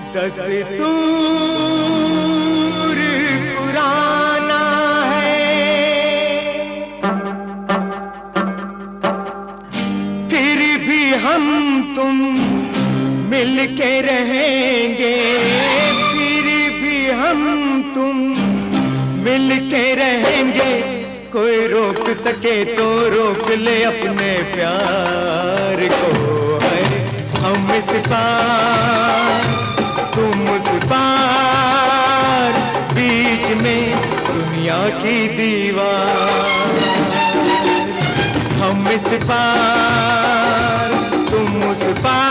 दस्तूर पुराना है, फिर भी हम तुम मिल के रहेंगे, फिर भी हम तुम मिल के रहेंगे। कोई रोक सके तो रोक ले अपने प्यार को। है हम इस पार तुम उस पार, बीच में दुनिया की दीवार। हम इस पार तुम उस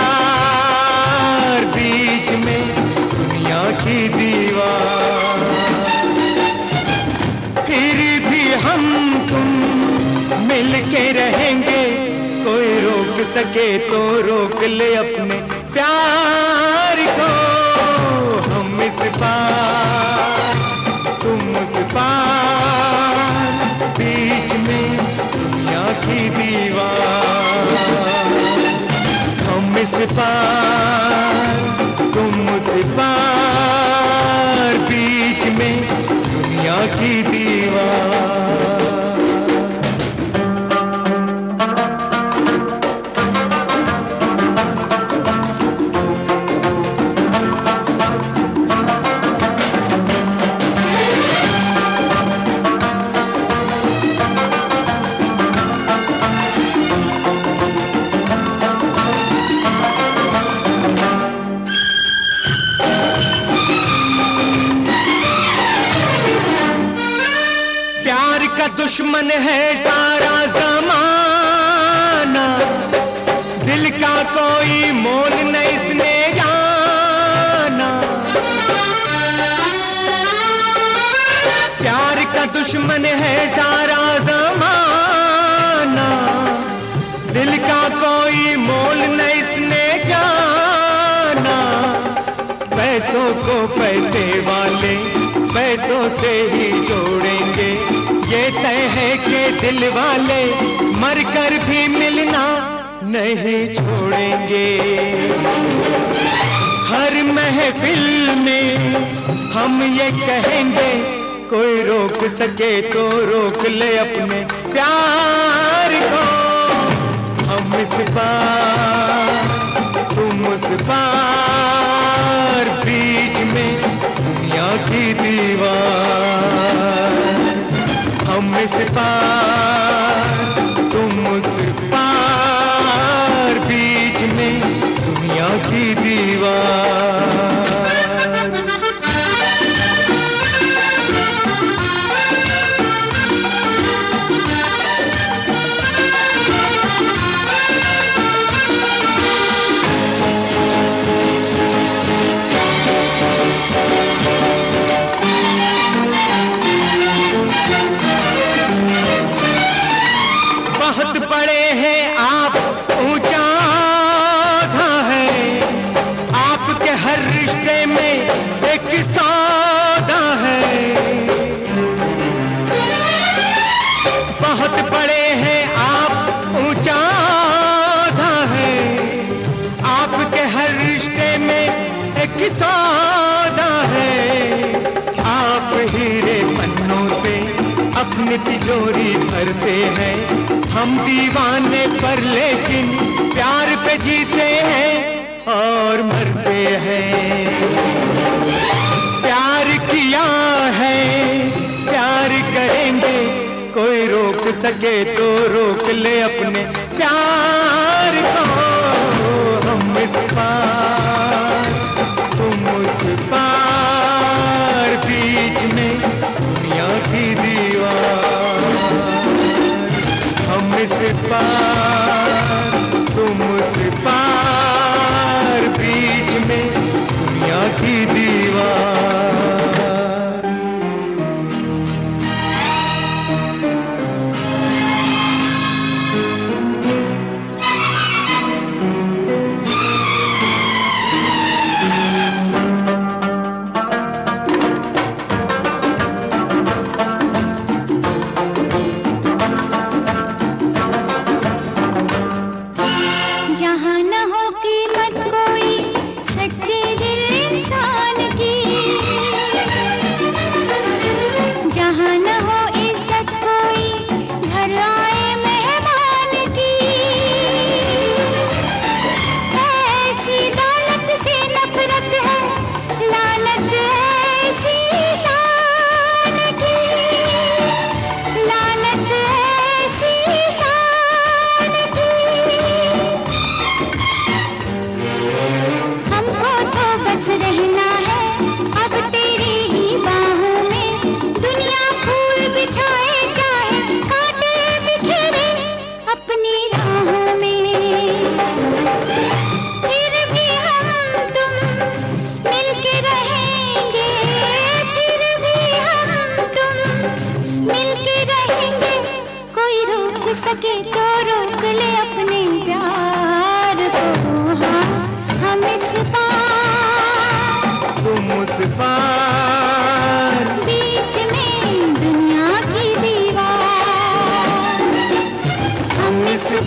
पार, बीच में दुनिया की दीवार। फिर भी हम तुम मिल के रहेंगे, कोई रोक सके तो रोक ले अपने प्यार को। हम इस पार तुम उस पार, बीच में दुनिया की दीवार। हम इस पार तुम उस पार, बीच में दुनिया की दीवार। दुश्मन है सारा ज़माना, दिल का कोई मोल नहीं इसने जाना। प्यार का दुश्मन है सारा ज़माना, दिल का कोई मोल नहीं इसने जाना। पैसों को पैसे वाले पैसों से ही जोड़ेंगे, ये तय है कि दिल वाले मरकर भी मिलना नहीं छोड़ेंगे। हर महफिल में हम ये कहेंगे, कोई रोक सके तो रोक ले अपने प्यार को। हम इस पार तुम उस पार, बीच में दुनिया की दीवार। हम इस पार तुम उस पार, बीच में दुनिया की दीवार। बहुत बड़े हैं आप, ऊंचा था है आपके हर रिश्ते में एक सौदा है। बहुत बड़े हैं आप, ऊंचा था है आपके हर रिश्ते में एक सौदा है। आप हीरे पन्नों से अपनी तिजोरी भरते हैं, हम दीवाने पर लेकिन प्यार पे जीते हैं और मरते हैं। प्यार किया है प्यार करेंगे, कोई रोक सके तो रोक ले अपने प्यार को। हम इस पार तुम उस पार, बीच में दुनिया की दीवार। हम इस पार तुम उस पार, बीच में दुनिया की दीवार। जहाँ न हो कीमत कोई सच्चे दिल इंसान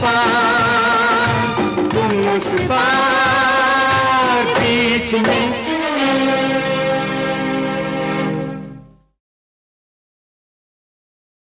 पार, तुम उस पार।